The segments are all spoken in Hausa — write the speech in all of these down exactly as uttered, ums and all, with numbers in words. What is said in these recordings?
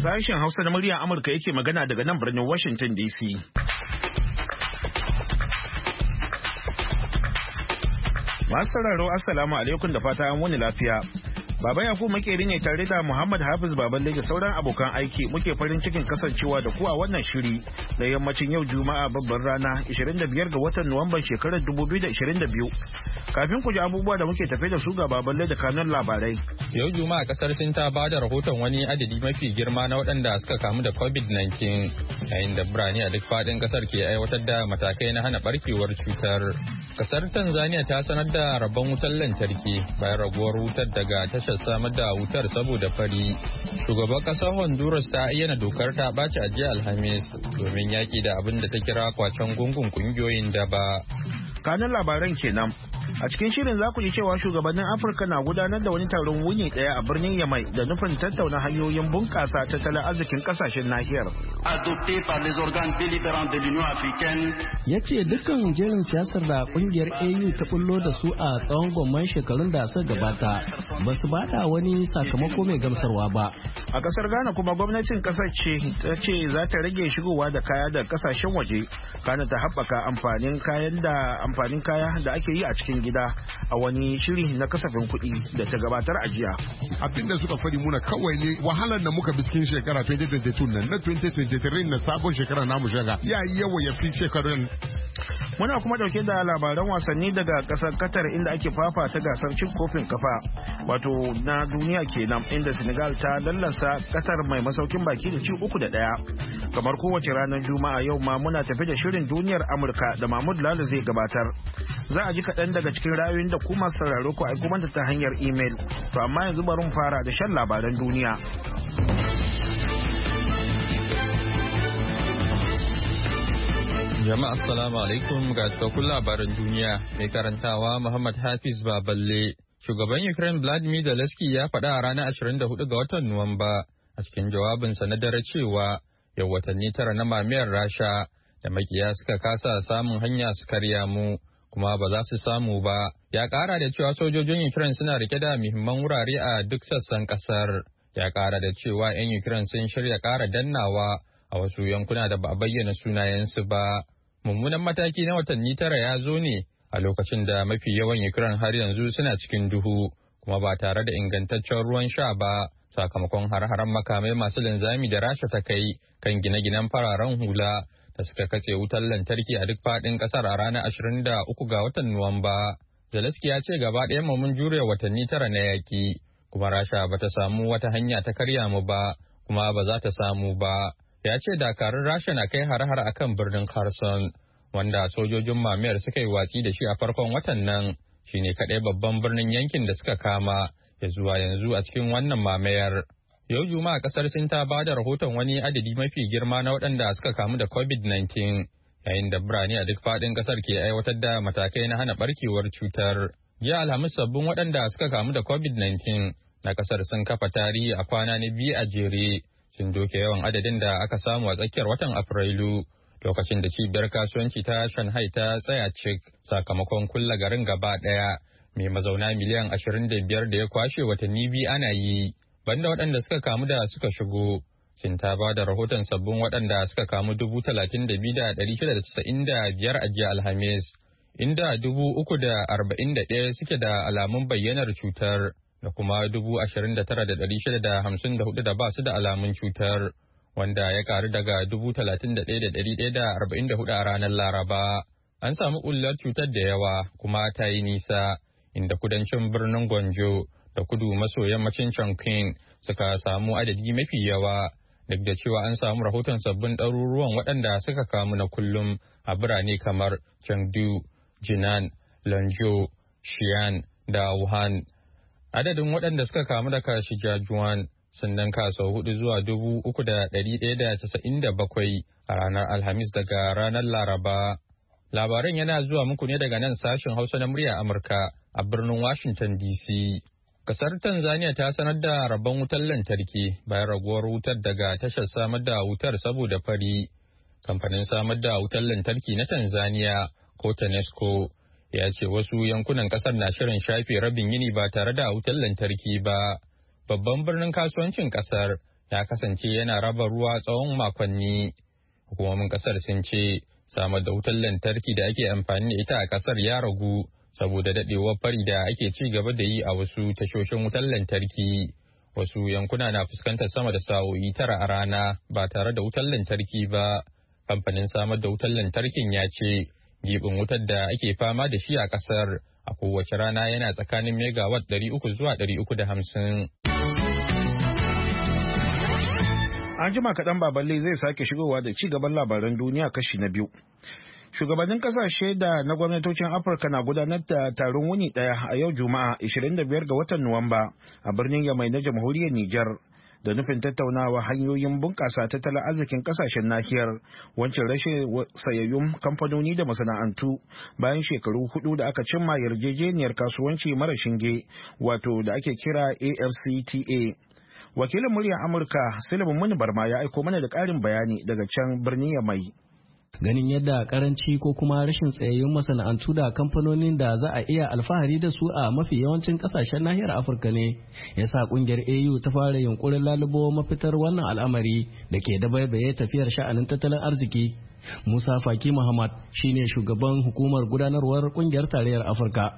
Sashen Hausa na muryar Amurka yake magana daga nan birnin Washington D C. Masu sauraro Assalamu alaikum da fata an wani lafiya. Baba Yakubu makeri ne tare da Muhammad Hafiz Baballe da sauran abokan aiki muke farin cikin kasancewa da ku a wannan shiri da yammacin yau Juma'a babbar rana ishirin da biyar ga watan Nuwamban shekarar dubu biyu da ishirin da biyu. Kafin ku ji abubuwa da muke tafe da su ga Baballe da kanun labarai. Yau Juma'a kasar Sin ta ba da rahoton wani adadi mafi girma na waɗanda suka kamu da covid nineteen yayin da birane a duk faɗin kasar ke aiwatar da matakai na hana barkewar cutar. Kasar Tanzania ta sanar da rabon wutar lantarki bayan raguwar wutar daga tashar samar da wutar saboda fari. Shugaban kasar Honduras ta ayyana dokar ta ɓaci a jiya Alhamis domin yaƙi da abin da ta kira kwacen gungun ƙungiyoyin da ba. Kanun labaran kenan. A cikin shirin za ku ji cewa shugabannin Afirka na gudanar da wani taron wuni ɗaya a birnin Yamai da nufin tattauna hanyoyin bunƙasa tattalin arzikin ƙasashen nahiyar. Ya ce dukkan jerin siyasar da ƙungiyar A U ta bullo da su a tsawon gwamman shekarun da suka gabata ba su bada wani sakamako mai gamsarwa ba. A ƙasar Ghana kuma gwamnatin ƙasar ce ta ce za ta rage shigowa da kaya da ƙasashen waje, kana ta haɓaka amfanin kayan da amfanin kaya da ake yi a cikin gida a wani shiri na kasafin kuɗi da ta gabatar a jiya. Abin da suka faɗi muna kawai ne wahalar da muka bi cikin shekara twenty twenty-two nan na twenty twenty-three na sabon shekara namu shiga ya yi yawa ya fi shekarun. Muna kuma dauke da labaran wasanni daga kasar Qatar inda ake fafata gasar cin kofin kafa wato na duniya kenan inda Senegal ta lallasa Qatar mai masaukin baki da ci uku da ɗaya. Kamar kowace ranar Juma'a yau ma muna tafi da shirin duniyar Amurka da Mahmud Lalo zai gabatar. Za a ji kaɗan daga cikin ra'ayoyin da kuma sauraro ku aiko mana ta hanyar imel. To amma yanzu bari mu fara da shan labaran duniya. Jama'a assalamu alaikum ga cikakkun labaran duniya mai karantawa Muhammad Hafiz Baballe. Shugaban Ukraine Vladimir Zelensky ya faɗa a ranar ashirin da hudu ga watan Nuwamba a cikin jawabinsa na dare cewa yau watanni tara na mamayar Rasha da makiya suka kasa samun hanya su karya mu kuma ba za su samu ba. Ya ƙara da cewa sojojin Ukraine suna rike da muhimman wurare a duk sassan ƙasar. Ya ƙara da cewa 'yan Ukraine sun shirya ƙara dannawa a wasu yankuna da ba a bayyana sunayensu ba. Mummunan mataki na watanni tara ya zo ne a lokacin da mafi yawan Ukraine har yanzu suna cikin duhu kuma ba tare da ingantaccen ruwan sha ba sakamakon har-haren makamai masu linzami da Rasha ta kai kan gine-ginen fararen hula da suka katse wutar lantarki a duk faɗin ƙasar a ranar ashirin da uku ga watan Nuwamba. Zelensky ya ce gaba ɗaya mun jure watanni tara na yaƙi kuma Rasha ba ta samu wata hanya ta karya mu ba kuma ba za ta samu ba. Ya ce dakarun Rasha na kai har-har a kan birnin Kherson, wanda sojojin mamayar suka yi watsi da shi a farkon watan nan, shi ne kaɗai babban birnin yankin da suka kama ya zuwa yanzu a cikin wannan mamayar. Yau Juma'a ƙasar Sin ta ba da rahoton wani adadi mafi girma na waɗanda suka kamu da covid nineteen, yayin da birane a duk faɗin ƙasar ke aiwatar da matakai na hana ɓarkewar cutar. Jiya Alhamis sabbin waɗanda suka kamu da covid nineteen na ƙasar sun kafa tarihi a kwana na biyu a jere. Sun doke yawan adadin da aka samu a tsakiyar watan Afrilu lokacin da cibiyar kasuwanci ta Shanghai ta tsaya cik sakamakon kulla garin gaba ɗaya mai mazauna miliyan ashirin da biyar da ya kwashe watanni biyu ana yi. Banda waɗanda suka kamu da suka shigo, Sin ta ba da rahoton sabbin waɗanda suka kamu dubu talatin da biyu da ɗari shida da casa'in da biyar a jiya Alhamis, inda dubu uku da arba'in da ɗaya suke da alamun bayyanar cutar. Da kuma dubu ashirin da tara da ɗari shida da hamsin da hudu da ba su da alamun cutar, wanda ya karu daga dubu talatin da ɗaya da ɗari ɗaya da arba'in da hudu a ranar Laraba. An samu ƙullar cutar da yawa kuma ta yi nisa, inda kudancin birnin Gwanjo da kudu maso yammacin Chongqing suka samu adadi mafi yawa, duk da cewa an samu rahoton sabbin ɗaruruwan waɗanda suka kamu na kullum a birane kamar Chengdu, Jinan, Lanzhou, Xi'an da Wuhan. Adadin waɗanda suka kamu da kashi jajuwan sun danka sau hudu zuwa dubu uku da ɗari ɗaya da casa'in da bakwai a ranar Alhamis daga ranar Laraba. Labaran yana zuwa muku ne daga nan sashen Hausa na murya Amurka a birnin Washington D C. Kasar Tanzania ta sanar da rabon wutar lantarki bayan raguwar wutar daga tashar samar da wutar saboda fari. Kamfanin samar da wutar lantarki na Tanzania ko TANESCO ya ce wasu yankunan kasar na shirin shafe rabin yini ba tare da wutar lantarki ba. Babban birnin kasuwancin kasar ya kasance yana raba ruwa tsawon makonni. Hukumomin kasar sun ce samar da wutar lantarki da ake amfani da ita a kasar ya ragu saboda dadewar fari da ake ci gaba da yi a wasu tashoshin wutar lantarki. Wasu yankuna na fuskantar sama da sa'o'i tara a rana ba tare da wutar lantarki ba. Kamfanin samar da wutar lantarkin ya ce gibin wutar da ake fama da shi a kasar a kowace rana yana tsakanin megawatt ɗari uku zuwa ɗari uku da hamsin. An jima kaɗan baballe zai sake shigowa da ci gaban labaran duniya kashi na biyu. Shugabannin kasashe da na gwamnatocin Afirka na gudanar da taron wuni ɗaya a yau Juma'a ishirin da biyar ga watan Nuwamba a birnin Yamai na jamhuriyar Nijar da nufin tattaunawa hanyoyin bunƙasa tattalin arzikin kasashen nahiyar wancan rashin sayayyun kamfanoni da masana'antu bayan shekaru hudu da aka cimma yarjejeniyar kasuwanci mara shinge wato da ake kira A F C T A. Wakilin muryar Amurka Sulaiman Muni Barma ya aiko mana da ƙarin bayani daga can birnin Yamai. Ganin yadda karanci ko kuma rashin tsayayyun masana'antu da kamfanonin da za a iya alfahari da su a mafi yawancin kasashen nahiyar Afirka ne ya sa kungiyar A U ta fara yunkurin lalubo mafitar wannan al'amari da ke dabaibaye tafiyar sha'anin tattalin arziki. Musa Faki Muhammad shine shugaban hukumar gudanarwar kungiyar tarayyar Afirka.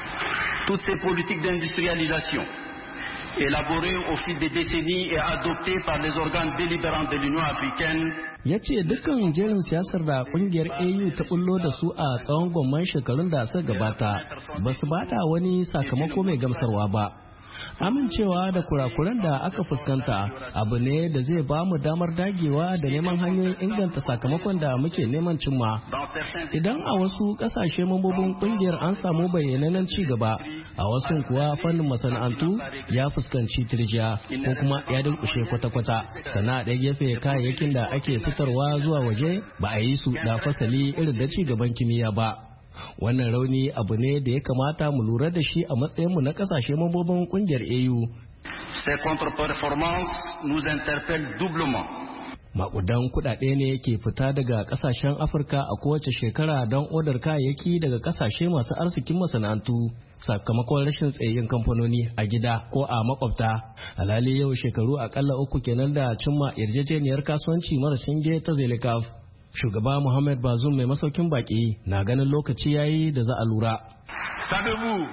Toutes ces politiques d'industrialisation élaborées au fil des décennies et adoptées par les organes délibérants de l'Union africaine. Ya ce dukkan jerin siyasar da kungiyar A U ta bullo da su a tsawon gwamman shekarun da suka gabata ba su bata wani sakamako mai gamsarwa ba. Amincewa da kurakuran da aka fuskanta abu ne da zai ba mu damar dagewa da neman hanyoyin inganta sakamakon da muke neman cimma. Idan a wasu kasashe mambobin kungiyar an samu bayyanannen ci gaba, a wasu kuwa fannin masana'antu ya fuskanci tirjiya ko kuma ya dinkushe kwata-kwata. Sana ɗaya gefe kayayyakin da ake fitarwa zuwa waje ba a yi su da fasali irin da ci gaban kimiyya ba. Wannan rauni abu ne da ya kamata mu lura da shi a matsayinmu na kasashe mambobin kungiyar A U. Ces contre-performances nous interpellent doublement. Makudan kudade ne ke fita daga kasashen Afirka a kowace shekara don odar kayayyaki daga kasashe masu arzikin masana'antu sakamakon rashin tsayayyun kamfanoni a gida ko a makwabta. Alhali yau shekaru akalla uku kenan da cimma yarjejeniyar kasuwanci mara shinge ta Zelikaf. Shugaba Muhammad Bazoum mai masaukin baki na ganin lokaci yayi da za a lura. Savez-vous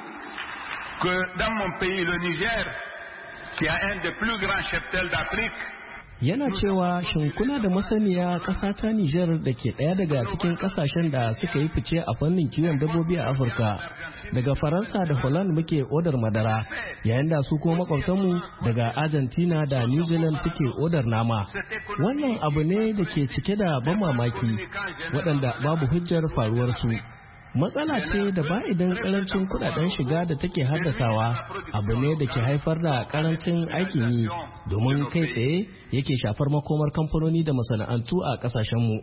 que dans mon pays, le Niger, qui a un des plus grands cheptels d'Afrique, yana cewa shin kuna da masaniya ƙasa ta Nijar da ke ɗaya daga cikin ƙasashen da suka yi fice a fannin kiwon dabbobi a Afirka. Daga Faransa da Holland muke odar madara, yayin da su kuma makwabtanmu daga Argentina da New Zealand suke odar nama. Wannan abu ne da ke cike da ban mamaki, waɗanda babu hujjar faruwarsu. Matsala ce da ba idan karancin kudaden shiga da take haddasawa abu ne da ke haifar da karancin aikin yi domin kai tsaye yake shafar makomar kamfanoni da masana'antu a kasashenmu.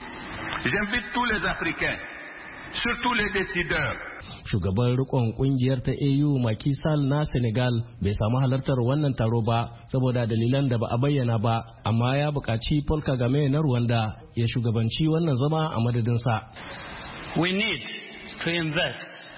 J'invite tous les Africains, surtout les décideurs. Shugaban rikon kungiyar ta A U Macky Sall na Senegal bai samu halartar wannan taro ba saboda dalilan da ba a bayyana ba, amma ya buƙaci Paul Kagame na Rwanda ya shugabanci wannan zama a madadinsa. We need to invest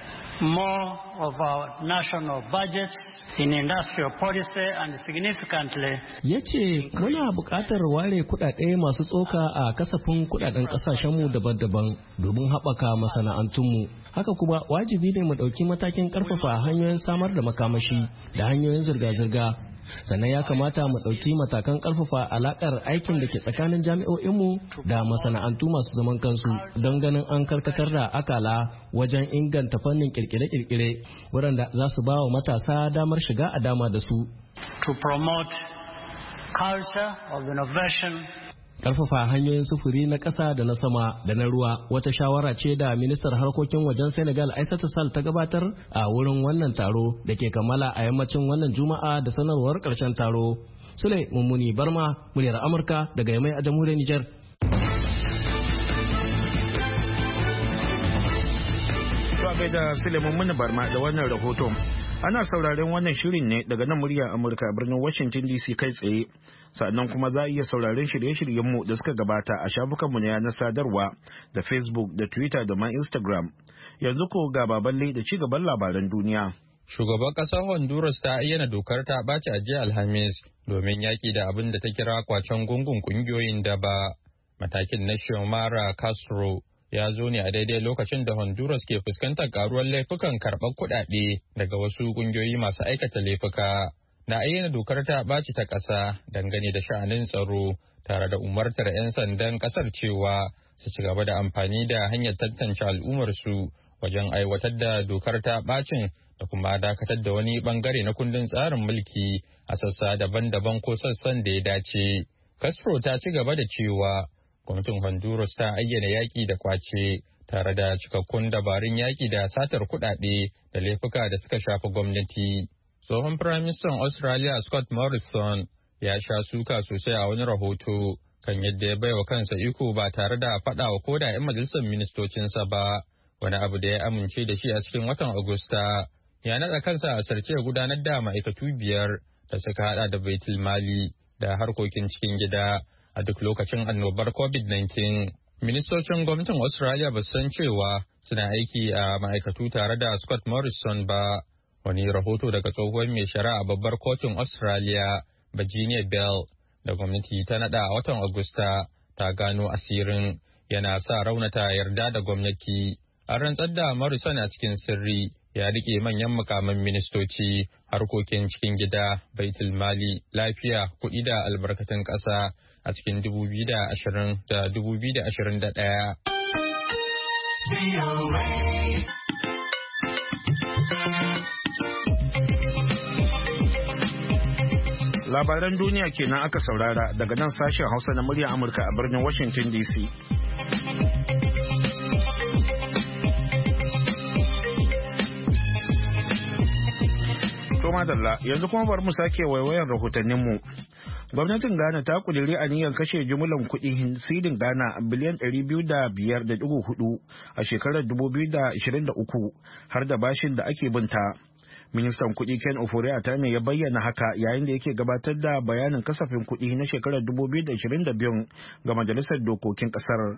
more of our national budgets in industrial policy and significantly. Ya ce muna buƙatar ware kuɗaɗe masu tsoka a kasafin kuɗaɗen ƙasashenmu daban-daban domin haɓaka masana'antunmu. Haka kuma wajibi ne mu ɗauki matakin ƙarfafa hanyoyin samar da makamashi da hanyoyin zirga-zirga. Sannan ya kamata mu ɗauki matakan ƙarfafa alaƙar aikin da ke tsakanin jami'o'inmu da masana'antu masu zaman kansu don ganin an karkatar da akala wajen inganta fannin kirkire-kirkire waɗanda za su ba wa matasa damar shiga a dama da su. To promote culture of innovation. Karfafa hanyoyin sufuri na ƙasa da na sama da na ruwa wata shawara ce da ministar harkokin wajen Senegal Aissata Sall ta gabatar a wurin wannan taro da ke kammala a yammacin wannan Juma'a da sanarwar ƙarshen taro. Sule Mummuni Barma, muryar Amurka daga Yamai a jamhuriyar Nijar. To da Sule Mummuni Barma da wannan rahoton. Ana sauraren wannan shirin ne daga nan muryar Amurka birnin Washington D C kai tsaye. Sannan kuma za a iya sauraren shirye-shiryenmu da suka gabata a shafukanmu na yanar sadarwa da Facebook da Twitter da ma Instagram. Yanzu ko ga baballe da ci gaban labaran duniya. Shugaban ƙasar Honduras ta ayyana dokar ta ɓaci a jiya Alhamis domin yaƙi da abin da ta kira kwacen gungun ƙungiyoyin da ba. Matakin na Xiomara Castro ya zo ne a daidai lokacin da Honduras ke fuskantar karuwar laifukan karɓar kuɗaɗe daga wasu ƙungiyoyi masu aikata laifuka. Na ayyana dokar ta ɓaci ta ƙasa dangane da sha'anin tsaro tare da umartar 'yan sandan ƙasar cewa su ci gaba da amfani da hanyar tantance al'ummarsu wajen aiwatar da dokar ta ɓacin da kuma dakatar da wani bangare na kundin tsarin mulki a sassa daban-daban ko sassan da ya dace. Castro ta ci gaba da cewa gwamnatin Honduras ta ayyana yaƙi da kwace tare da cikakkun dabarun yaƙi da satar kuɗaɗe da laifuka da suka shafi gwamnati. Tsohon Firaministan Australia Scott Morrison ya sha suka sosai a wani rahoto kan yadda ya baiwa kansa iko ba tare da faɗa wa koda 'yan majalisar ministocinsa ba, wani abu da ya amince da shi a cikin watan Agusta. Ya naɗa kansa a sarki ya gudanar da ma'aikatu biyar da suka haɗa da baitul mali da harkokin cikin gida a duk lokacin annobar covid nineteen. Ministocin gwamnatin Australia ba su san cewa suna aiki a ma'aikatu tare da Scott Morrison ba. Wani rahoto daga tsohuwar mai shari'a a babbar kotun Australia, Virginia Bell, da gwamnati ta naɗa a watan Agusta, ta gano asirin yana sa raunata yarda da gwamnati. An rantsar da Morrison a cikin sirri, ya rike manyan mukamin ministoci, harkokin cikin gida, baitul mali, lafiya, kuɗi da albarkatun ƙasa a cikin dubu biyu da ashirin da dubu biyu da ashirin da ɗaya. Labaran duniya kenan aka saurara daga nan sashen Hausa na muryar Amurka a birnin Washington D C. To madalla, yanzu kuma bari mu sake waiwayan rahotanninmu. Gwamnatin Ghana ta kudiri aniyar kashe jumlan kuɗi sidin Ghana biliyan ɗari biyu da biyar da ɗigo hudu a shekarar dubu biyu da ashirin da uku har da bashin da ake binta. Ministan kuɗi Ken Ofori-Attah ya bayyana haka yayin da yake gabatar da bayanin kasafin kuɗi na shekarar dubu biyu da ashirin da biyu ga Majalisar Dokokin ƙasar.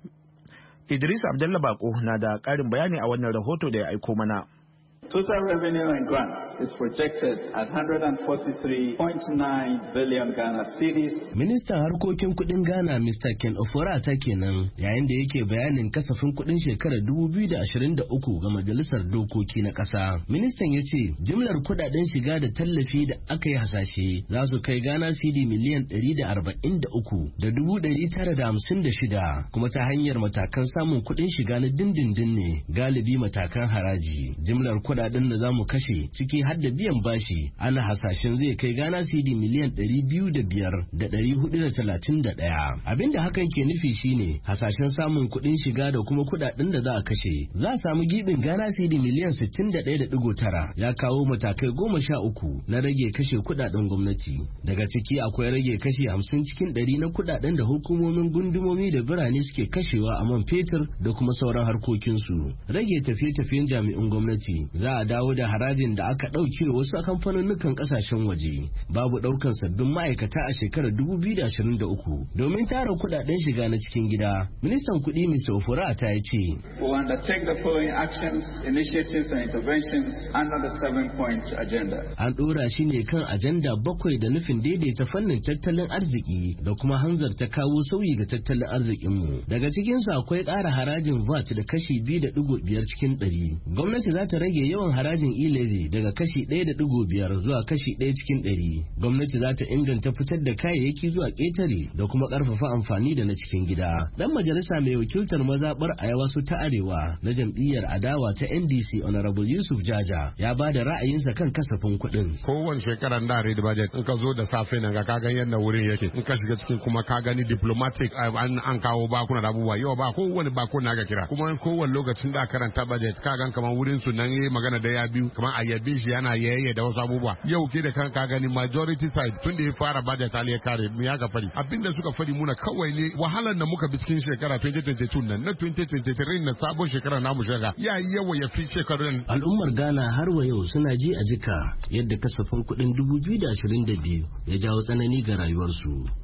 Idris Abdullah Bako na da ƙarin bayani a wannan rahoto da ya aiko mana. Total revenue and grants is projected at one hundred forty-three point nine billion Ghana cedis. Ministan harkokin kudin Ghana Mister Ken Ofori-Attah kenan yayin da yake bayanin kasafin kudin shekarar dubu biyu da ashirin da uku ga Majalisar Dokoki na ƙasa. Ministan ya ce jimlar kudaden shiga da tallafi da aka yi hasashe za su kai Ghana cedi miliyan ɗari da arba'in da uku da dubu ɗari tara da hamsin da shida kuma ta hanyar matakan samun kudin shiga na dindindin ne galibi matakan haraji. Jimlar kudaden da za mu kashe ciki har da biyan bashi ana hasashen zai kai Ghana cedi miliyan ɗari biyu da biyar da ɗari hudu da talatin da ɗaya. Abinda hakan ke nufi shine hasashen samun kuɗin shiga da kuma kuɗaɗen da za a kashe za a samu gibin Ghana cedi miliyan sittin da ɗaya da ɗigo tara ya kawo matakai goma sha uku na rage kashe kuɗaɗen gwamnati. Daga ciki akwai rage kashe hamsin cikin ɗari na kuɗaɗen da hukumomin gundumomi da birane suke kashewa a man fetur da kuma sauran harkokinsu. Rage tafiye-tafiyen jami'un gwamnati za a dawo da harajin da aka ɗauke wasu kamfanonukan ƙasashen waje. Babu ɗaukan sabbin ma'aikata a shekarar dubu biyu da ashirin da uku domin tara kuɗaɗen shiga na cikin gida. Ministan kuɗi Mister Ofori-Attah ya ce. We will undertake the following actions, initiatives and interventions under the seven-point agenda. An ɗora shi ne kan ajanda bakwai da nufin daidaita fannin tattalin arziki da kuma hanzarta kawo sauyi ga tattalin arzikinmu. Daga cikinsu akwai ƙara harajin V A T da kashi biyu da ɗigo biyar cikin ɗari. Gwamnati za ta rage yawan harajin e-levy daga kashi ɗaya da ɗigo biyar zuwa kashi ɗaya cikin ɗari. Gwamnati za ta inganta fitar da kayayyaki zuwa ƙetare da kuma ƙarfafa amfani da na cikin gida. Dan majalisa mai wakiltar mazaɓar Ayawasu ta Arewa na jam'iyyar adawa ta N D C Honorable Yusuf Jaja ya ba da ra'ayinsa kan kasafin kuɗin. Kowane shekarar da red budget in ka zo da safe nan ga ka gan yadda wurin yake in ka shiga cikin kuma ka gani diplomatic an an kawo bakuna da abubuwa yau ba kowane bakuna ga kira kuma kowane lokacin da karanta budget ka gan kamar wurin su nan yayi magana da ya biyu kamar a yabe shi yana yayye da wasu abubuwa yau ke da kan ka gani majority side tun da ya fara budget ali ya kare mu ya ga fari abinda suka fari muna kawai ne wahalar da muka bi cikin shekara twenty twenty-two nan na twenty twenty-three na sabon shekara namu shiga ya yi yawa ya fi shekarun. Al'ummar Ghana har wa yau suna ji a jika yadda kasafin kuɗin dubu biyu da ashirin da biyu ya jawo tsanani ga rayuwarsu.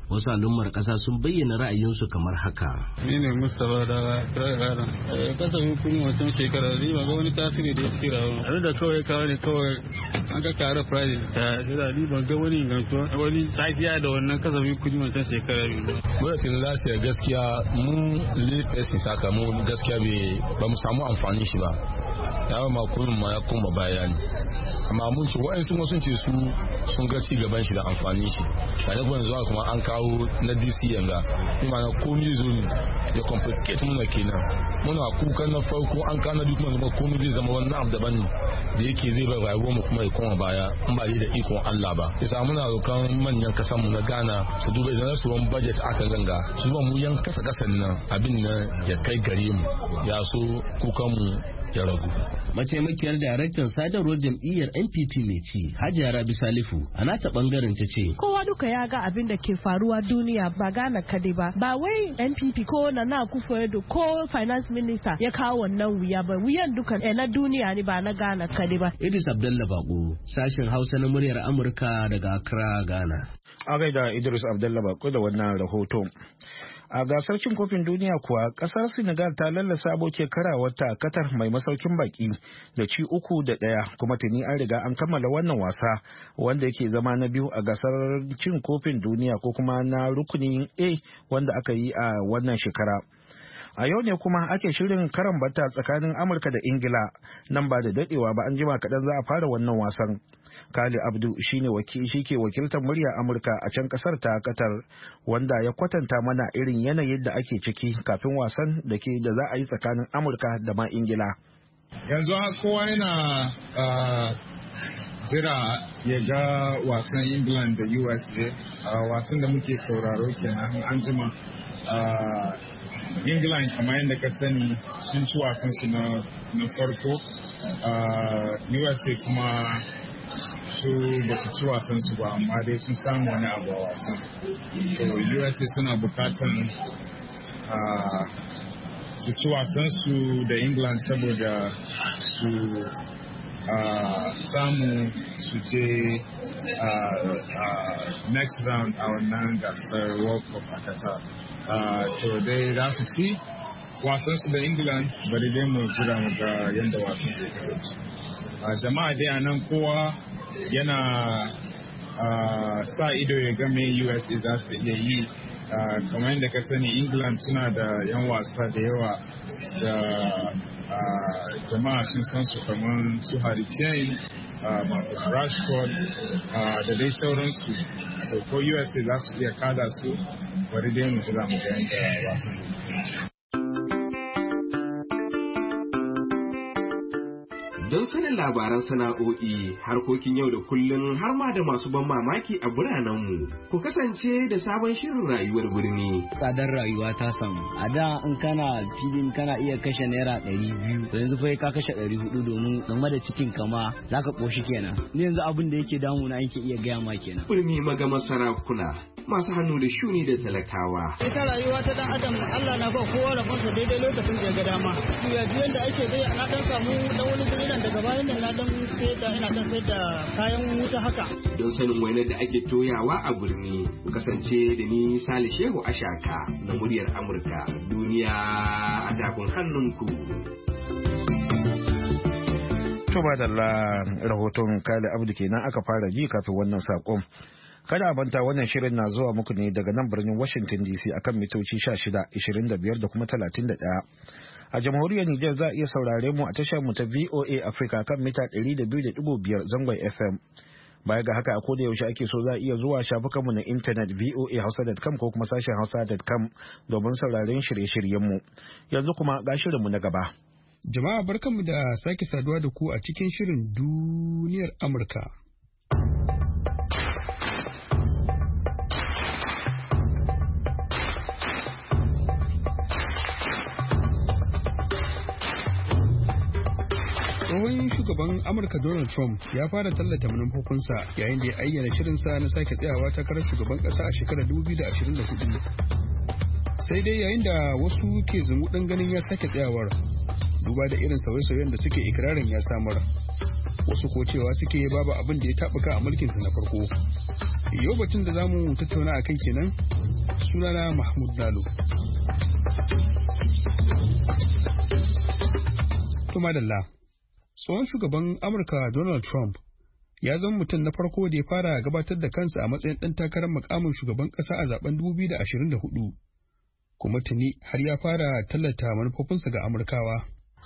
wasu al'ummar ƙasa sun bayyana ra'ayinsu kamar haka. Ni ne Mustapha daga Gana. Kasafin kudin wancan shekara ni ba ga wani tasiri da ya tsira ba. Abin da kawai kawo ne kawai an ka kara price ta shida ni ban ga wani ingantuwa wani tsakiya da wannan kasafin kudin wancan shekara biyu. Gwamnatin lasiya gaskiya mun lifesi saka mu gaskiya ba mu samu amfani shi ba. Ya ma kullum ma ya koma baya ne. Amma mun ce wa'ansu sun ce su sun ga ci gaban shi da amfani shi da da kuma zuwa kuma an kawo na D C yanga ni ma na komai zo ne ya complicate muna kenan muna kuka na farko an kana duk kuma komai zai zama wannan abu daban da yake zai bai rayuwar mu kuma ya koma baya in ba da ikon Allah ba yasa muna roƙon manyan kasan mu na Ghana su duba idan su wani budget aka ganga su ba mu yan kasa kasan nan abin nan ya kai gare mu ya so kukan mu ya ragu. Mataimakiyar daraktan sadarwar jam'iyyar N P P mai ci Hajiya Rabi Salifu a nata bangaren ta ce kowa duka ya ga abin da ke faruwa duniya ba Ghana kadai ba ba wai N P P ko Nana Akufo-Addo ko finance minister ya kawo wannan wuya ba wuyan duka eh, na duniya ne ba na Ghana kadai ba. Idris Abdullah Bako sashen Hausa na muryar Amurka daga Accra, Ghana. A gaida Idris Abdullah Bako da wannan rahoto. A gasar cin kofin duniya kuwa kasar Senegal ta lallasa abokin karawarta Qatar mai masaukin baki da ci uku da ɗaya kuma tuni an riga an kammala wannan wasa wanda yake zama na biyu a gasar cin kofin duniya ko kuma na rukunin A wanda aka yi a wannan shekara. A yau ne kuma ake shirin karan bata tsakanin Amurka da Ingila nan ba da dadewa ba an jima kaɗan za a fara wannan wasan. Kali Abdu shine waki shi ke wakiltar murya Amurka a can kasar ta Qatar wanda ya kwatanta mana irin yanayin da ake ciki kafin wasan da ke da za a yi tsakanin Amurka da ma Ingila. Yanzu kowa yana jira ya ga wasan England da U S A wasan da muke sauraro kenan an jima. England kamar yadda ka sani sun ci wasan su na farko U S A kuma su ba su ci wasan su ba amma dai sun samu wani abu a wasan to U S A suna bukatan su ci wasan su da England saboda su samu su je next round a wannan gasar World Cup a Qatar. To dai za su ci wasan su da England bari dai mu jira mu ga yadda wasan zai kasance. Jama'a dai a nan kowa yana sa ido ya game U S A za su iya yi kamar yadda ka sani England suna da yan wasa da yawa da jama'a sun san su kamar su Harry Kane, Marcus Rashford da dai sauransu ko U S A za su iya kada su bari dai mu jira mu ga yadda wasan zai kasance. Don sanin labaran sana'o'i, harkokin yau da kullun har ma da masu ban mamaki a biranenmu, ku kasance da sabon shirin rayuwar birni. Tsadar rayuwa ta samu. A da in kana filin kana iya kashe naira ɗari biyu, yanzu fa ka kashe ɗari hudu domin game da cikin kama za ka ƙoshi kenan. Ni yanzu abin da yake damuna yake iya gaya ma kenan. Birni magama sarakuna, masu hannu da shuni da talakawa. Ita rayuwa ta dan adam Allah na ba kowa rabonsa daidai lokacin da ya ga dama. Yanzu yanda ake dai ana dan samu dan wani guri daga bayan nan na dan sai da ina dan sai da kayan wuta haka. Don sanin wainar da ake toyawa a birni, ku kasance da ni Sale Shehu Ashaka na muryar Amurka. Duniya a takun hannunku. To ba da rahoton Kale Abdu kenan aka fara ji kafin wannan sakon. Kada a banta wannan shirin na zuwa muku ne daga nan birnin Washington D C akan mitoci sha shida, ishirin da biyar da kuma talatin da ɗaya. A jamhuriyar Nijar za a iya saurare mu a tashar mu ta V O A Africa kan mita ɗari da biyu da ɗigo biyar zangon F M. Baya ga haka a koda yaushe ake so za a iya zuwa shafukan mu na intanet v o a hausa dot com ko kuma sashen hausa dot com domin sauraren shirye-shiryen mu. Yanzu kuma ga shirin mu na gaba. Jama'a barkanmu da sake saduwa da ku a cikin shirin duniyar Amurka. Tsohon shugaban Amurka Donald Trump ya fara tallata manufofinsa yayin da ya ayyana shirinsa na sake tsayawa takarar shugaban ƙasa a shekarar dubu biyu da ashirin da hudu. Sai dai yayin da wasu ke zumuɗin ganin ya sake tsayawar, duba da irin sauye-sauyen da suke ikirarin ya samar. wasu ko cewa suke babu abin da ya taɓuka a mulkinsa na farko. Yau batun da zamu tattauna a kai kenan, sunana Mahmud Lalo. To madalla, tsohon shugaban Amurka Donald Trump ya zama mutum na farko da ya fara gabatar da kansa a matsayin ɗan takarar mukamin shugaban ƙasa a zaben dubu biyu da ashirin da hudu, kuma tuni har ya fara tallata manufofinsa ga Amurkawa.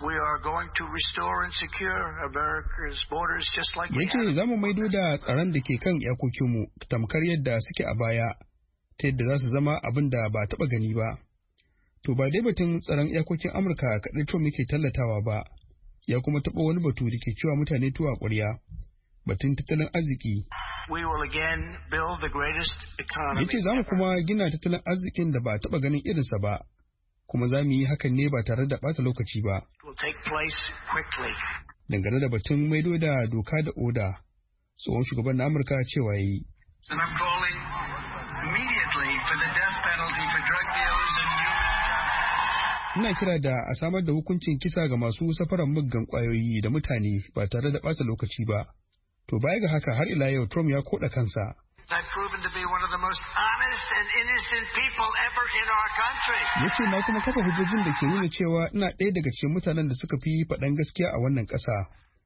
Ya ce za mu maido da tsaron da ke kan iyakokinmu tamkar yadda suke a baya, ta yadda za su zama abin da ba taɓa gani ba. To ba dai batun tsaron iyakokin Amurka kaɗai Trump yake tallatawa ba, ya kuma taɓa wani batu da ke cewa mutane tuwa ƙwarya, batun tattalin arziki. Ya ce za mu kuma gina tattalin arzikin da ba a taɓa ganin irinsa ba, kuma za mu yi hakan ne ba tare da ɓata lokaci ba. Dangane da batun maido da doka da oda, tsohon shugaban na Amurka cewa ya yi. Ina kira da a samar da hukuncin kisa ga masu safaran muggan ƙwayoyi da mutane ba tare da ɓata lokaci ba. To baya ga haka har ila yau Trump ya koɗa kansa. Ya ce na kuma kafa hujjojin da ke nuna cewa ina ɗaya daga cikin mutanen da suka fi faɗan gaskiya a wannan ƙasa.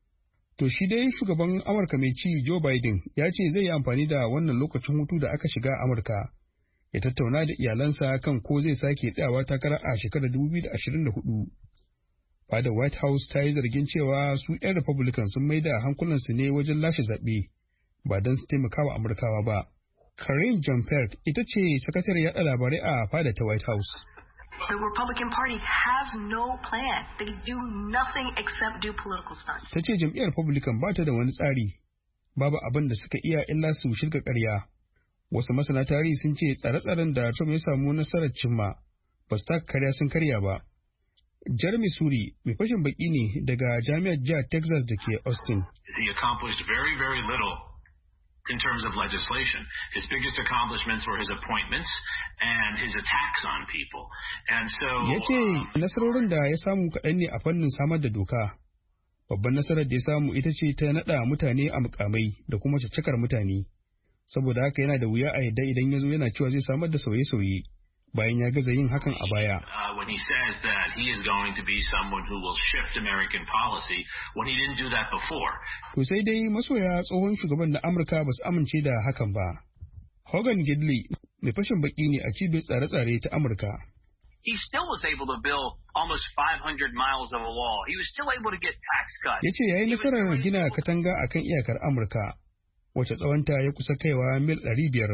To shi dai shugaban Amurka mai ci Joe Biden ya ce zai yi amfani da wannan lokacin hutu da aka shiga Amurka ya tattauna da iyalansa kan ko zai sake tsayawa takara a shekarar dubu biyu da ashirin da hudu. Fadar White House ta yi zargin cewa su 'yan Republican sun maida hankulansu ne wajen lashe zaɓe ba don su taimaka wa Amurkawa ba. Karine Jean-Pierre ita ce sakatare yaɗa labarai a fadar ta White House. The Republican Party has no plan. They do nothing except do political stunts. Ta ce jam'iyyar Republican ba ta da wani tsari, babu abin da suka iya illa su shirka ƙarya. Wasu masana tarihi sun ce tsare-tsaren da Trump ya samu nasarar cimma ba su taka karya sun karya ba. Jeremy Suri mai fashin baki ne daga jami'ar jihar Texas da ke Austin. He accomplished very, very little in terms of legislation. His biggest accomplishments were his appointments and his attacks on people. And so Ya ce nasarorin da ya samu kaɗan ne a fannin samar da doka. Babban nasarar da ya samu ita ce ta naɗa mutane a mukamai da kuma caccakar mutane. Saboda haka yana da wuya a yadda idan ya zo yana cewa zai samar da sauye-sauye bayan ya gaza yin hakan a baya. When he says that he is going to be someone who will shift American policy when he didn't do that before. To sai dai masoya tsohon shugaban na Amurka ba su amince da hakan ba. Hogan Gidley mai fashin baki ne a cibiyar tsare-tsare ta Amurka. He still was able to build almost five hundred miles of a wall. He was still able to get tax cuts. Yace yayi nasarar gina katanga akan iyakar Amurka wacce tsawonta ya kusa kaiwa mil ɗari biyar,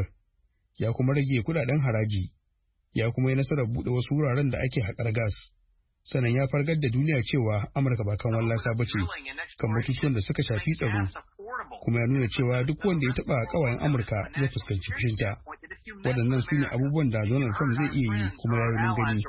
ya kuma rage kudaden haraji. Ya kuma yi nasarar buɗe wasu wuraren da ake haƙar gas, sannan ya fargar da duniya cewa Amurka ba kan wallasa ba ce kan batutuwan da suka shafi tsaro, kuma ya nuna cewa duk wanda ya taɓa ƙawayen Amurka zai fuskanci fushinta. Waɗannan su ne abubuwan da Donald Trump zai iya yi kuma ya yi mun gani.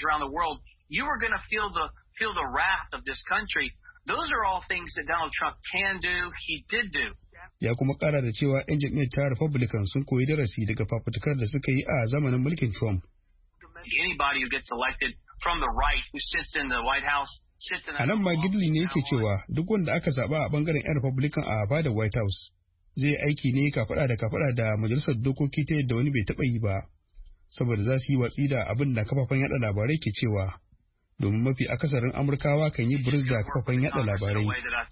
Ya kuma ƙara da cewa 'yan jam'iyyar ta Republican sun koyi darasi daga fafutukar da suka yi a zamanin mulkin Trump. Anybody who gets elected from the right who sits in the White House sits in. A nan ma Gidley ne yake cewa duk wanda aka zaba a bangaren 'yan Republican a fadar White House zai aiki ne kafaɗa da kafaɗa da majalisar dokoki ta yadda wani bai taɓa yi ba, saboda za su yi watsi da abin da kafafen yaɗa labarai ke cewa, domin mafi akasarin Amurkawa kan yi buris da kafafen yaɗa labarai.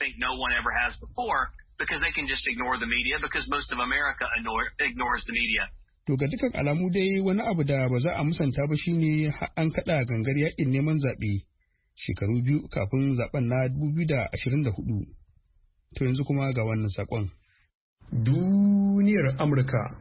Because they can just ignore the media because most of America ignores the media. To ga dukkan alamu dai wani abu da ba za a musanta ba shine an kada gangar yakin neman zaɓe shekaru biyu kafin zaben na dubu biyu da ashirin da hudu. To yanzu kuma ga wannan sakon. Duniyar Amurka.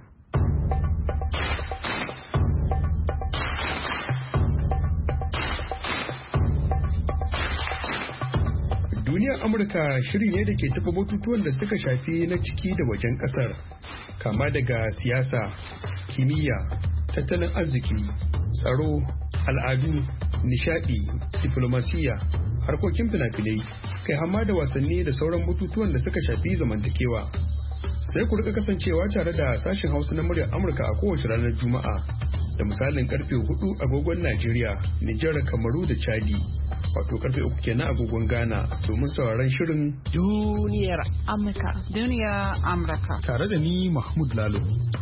Duniyar Amurka shiri ne da ke taɓa batutuwan da suka shafi na ciki da wajen ƙasar, kama daga siyasa, kimiyya, tattalin arziki, tsaro, al'adu, nishadi, diplomasiya, harkokin fina-finai, kai hamma da wasanni da sauran batutuwan da suka shafi zamantakewa. Sai ku rika kasancewa tare da sashen Hausa na muryar Amurka a kowace ranar Juma'a da misalin karfe hudu agogon Najeriya, Nijar, Kamaru da Chadi. wato karfe uku kenan agogon Ghana domin sauraron shirin duniyar Amurka. Duniyar Amurka. Tare da ni Mahmud Lalo.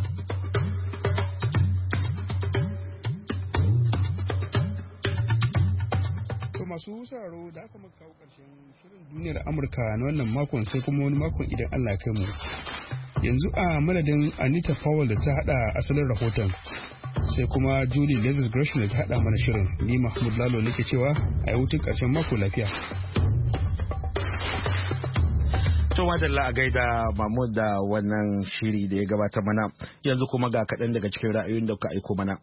To masu sauraro da aka muka kawo ƙarshen shirin duniyar Amurka na wannan makon sai kuma wani makon idan Allah kai mu. Yanzu a madadin Anita Powell da ta hada asalin rahoton. Sai kuma Julie Levis Gresham da ta haɗa mana shirin. Ni Mahmud Lalo nake cewa a yi hutun ƙarshen mako lafiya. To madalla a gaida Mahmud da wannan shiri da ya gabata mana. Yanzu kuma ga kaɗan daga cikin ra'ayoyin da kuka aiko mana.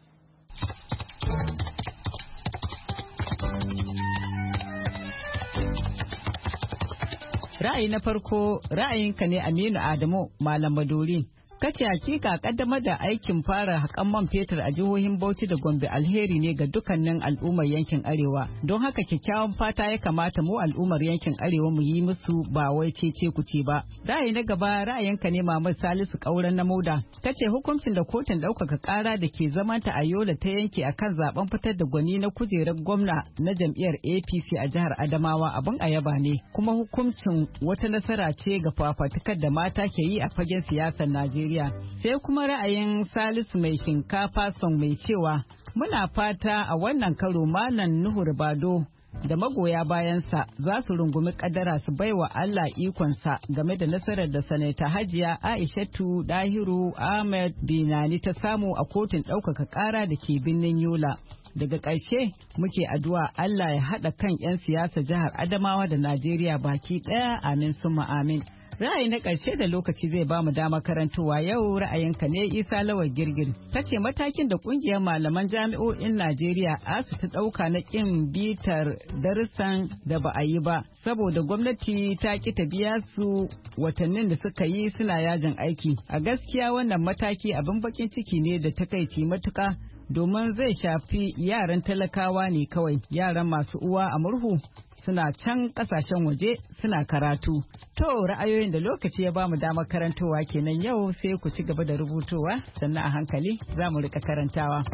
Ra'ayi na farko ra'ayinka ne Aminu Adamu Malam Maduri. Kace hakika kaddamar da aikin fara haƙan man fetur a jihohin Bauchi da Gombe alheri ne ga dukkanin al'ummar yankin Arewa. Don haka kyakkyawan fata ya kamata mu al'ummar yankin Arewa mu yi musu ba wai cece kuce ba. Ra'ayi na gaba ra'ayinka ne Muhammad Salisu Kauran na Moda. Kace hukuncin da kotun ɗaukaka ƙara da ke zamanta a Yola ta yanke akan zaben fitar da gwani na kujerar gwamna na jam'iyyar A P C a jihar Adamawa abin ayaba ne. Kuma hukuncin wata nasara ce ga fafatukar da mata ke yi a fagen siyasar Najeriya. Sai kuma ra'ayin Salisu mai shinkafa son mai cewa muna fata a wannan karo Malam Nuhu Ribado da magoya bayansa za su rungumi kadara su baiwa Allah ikonsa game da nasarar da sanata Hajiya Aishatu Dahiru Ahmed Binani ta samu a kotun ɗaukaka ƙara da ke birnin Yola. Daga ƙarshe muke addu'a Allah ya haɗa kan 'yan siyasa jihar Adamawa da Najeriya baki ɗaya amin summa amin. Ra'ayi na ƙarshe da lokaci zai ba mu dama karantowa yau ra'ayinka ne Isa Lawal Girgir. Ta ce matakin da ƙungiyar malaman jami'o'in Najeriya asu ta ɗauka na ƙin bitar darussan da ba a yi ba. Saboda gwamnati ta ƙi ta biya su watannin da suka yi suna yajin aiki. A gaskiya wannan mataki abin bakin ciki ne da takaici matuƙa. Domin zai shafi yaran talakawa ne kawai, yaran masu uwa a murhu suna can kasashen waje suna karatu. To ra'ayoyin da lokaci ya bamu damar karantowa kenan yau sai ku ci gaba da rubutowa sannan a hankali za mu rika karantawa.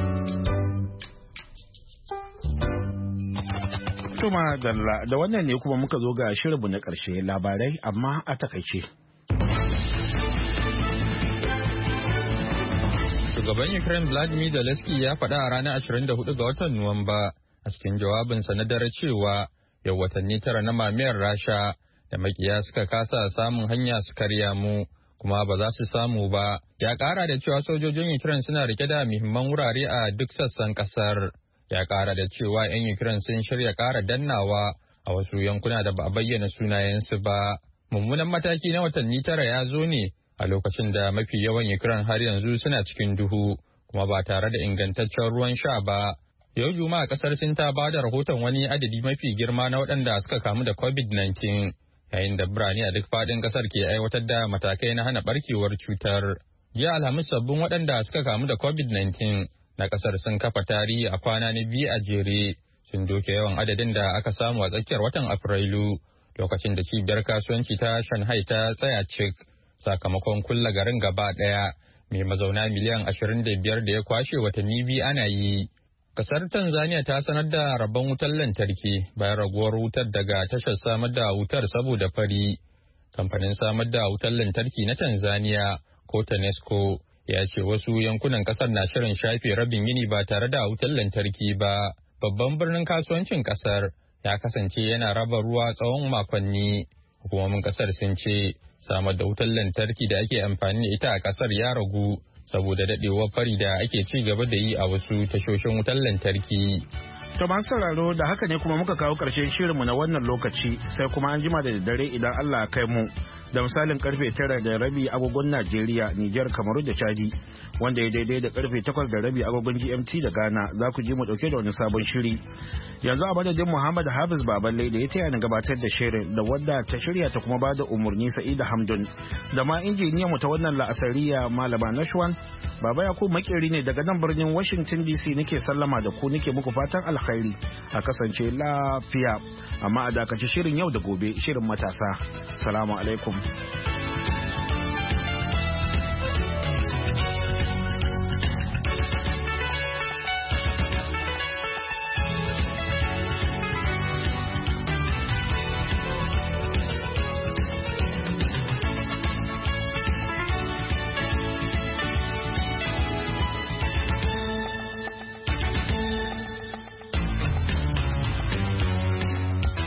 Tuma da wannan ne kuma muka zo ga shirinmu na ƙarshe labarai amma a takaice. Shugaban Ukraine Vladimir Zelensky ya faɗa a ranar ashirin da hudu ga watan Nuwamba a cikin jawabinsa na dare cewa yau watanni tara na mamayar Rasha da makiya suka kasa samun hanya su karya mu kuma ba za su samu ba. Ya ƙara da cewa sojojin Ukraine suna rike da muhimman wurare a duk sassan ƙasar. Ya ƙara da cewa 'yan Ukraine sun shirya ƙara dannawa a wasu yankuna da ba a bayyana sunayensu ba. Mummunan mataki na watanni tara ya zo ne a lokacin da mafi yawan Ukraine har yanzu suna cikin duhu kuma ba tare da ingantaccen ruwan sha ba. Yau Juma'a kasar Sin ta ba da rahoton wani adadi mafi girma na waɗanda suka kamu da covid nineteen yayin da birane a duk faɗin kasar ke aiwatar da matakai na hana barkewar cutar. Jiya Alhamis sabbin waɗanda suka kamu da covid nineteen na kasar sun kafa tarihi a kwana na biyu a jere sun doke yawan adadin da aka samu a tsakiyar watan Afrilu lokacin da cibiyar kasuwanci ta Shanghai ta tsaya cik. Sakamakon kulla garin gaba ɗaya mai mazauna miliyan ashirin da biyar da ya kwashe watanni biyu ana yi. Kasar Tanzania ta sanar da rabon wutar lantarki bayan raguwar wutar daga tashar samar da wutar saboda fari. Kamfanin samar da wutar lantarki na Tanzania ko TANESCO ya ce wasu yankunan kasar na shirin shafe rabin yini ba tare da wutar lantarki ba. Babban birnin kasuwancin kasar ya kasance yana raba ruwa tsawon makonni. Hukumomin kasar sun ce samar da wutar lantarki da ake amfani da ita a kasar ya ragu saboda dadewar fari da ake ci gaba da yi a wasu tashoshin wutar lantarki. To masu sauraro da haka ne kuma muka kawo ƙarshen shirinmu na wannan lokaci sai kuma an jima da daddare idan Allah ya kai mu da misalin karfe tara da rabi agogon Najeriya, Nijar, Kamaru da Chadi wanda ya daidai da karfe takwas da rabi agogon G M T da Ghana za ku ji mu dauke da wani sabon shiri. Yanzu a madadin Muhammad Hafiz Baballe da ya taya ni gabatar da shirin da wadda ta shirya ta kuma bada umarni Sa'ida Hamdun da ma injiniyan mu ta wannan la'asariya Malama Nashwan. Baba Yakubu makeri ne daga nan birnin Washington D C nake sallama da ku nake muku fatan alkhairi a kasance lafiya amma a dakaci shirin yau da gobe shirin matasa. Salamu alaikum.